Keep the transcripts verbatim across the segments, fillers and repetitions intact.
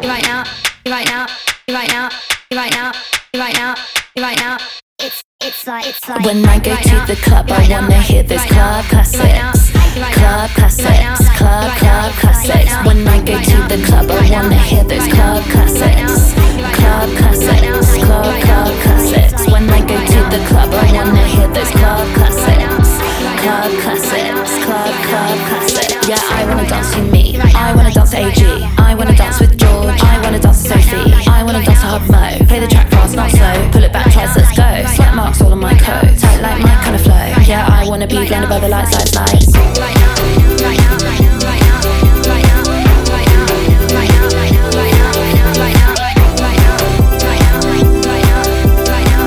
right now, right now, right now, right now, right now, right now. It's it's like it's like when I go to the club, I wanna hear those club classics, club classics, club club classics. When I go to the club, I wanna hear those club classics, club classics, club club classics. When I go to the club, I wanna hear those club classics, club classics, club club classics. Yeah, I wanna dance to me, I wanna dance to A G, I wanna dance with George, I wanna dance to Sophie, I wanna dance to Hub Mo. Play the track fast, not slow, pull it back twice, let's go. Sweat marks all on my coat, tight like my kind of flow. Yeah, I wanna be blinded by the lights, lights, lights. Right now, right now, right now, right now, right now, right now, right now, right now, right now, right now, right now, right now, right now, right now, right now, right now,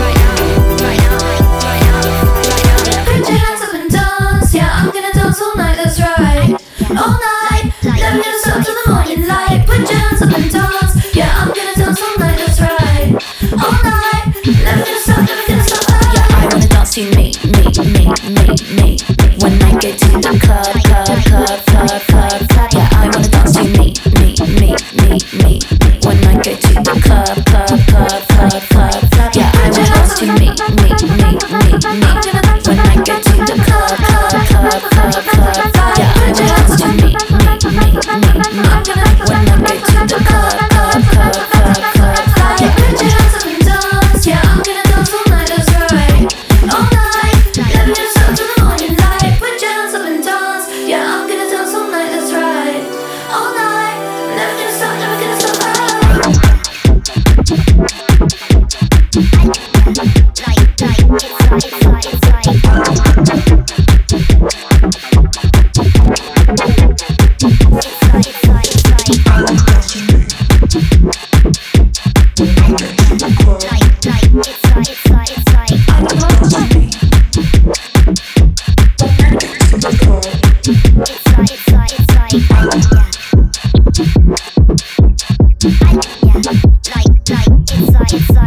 right now, right now. Put your hands up and dance, yeah, I'm gonna dance all night, that's right. All night, never gonna stop till the morning light. Put your hands up and dance, yeah, I'm gonna dance all night, that's right. All night, never gonna stop, never gonna stop. Yeah, I wanna dance to me, me, me, me, me. When I get to the club, club, club, club, club, club. Yeah, I wanna dance to me, me, me, me, me. When I get to the club, club, club, club, club, club. Yeah, I wanna dance to me, me, me, me, me. When I get to the club, club, club, club, club, club. Yeah, I wanna dance to me, me, me, me, me. When I get to the club, club, club, club, club, club. Yeah, put your hands up and dance, yeah, I'm gonna dance all night, that's right. All night, never gonna stop till the morning light. Put your hands up and dance, yeah, I'm gonna dance all night, that's right. All night, never gonna stop, never gonna stop. It's like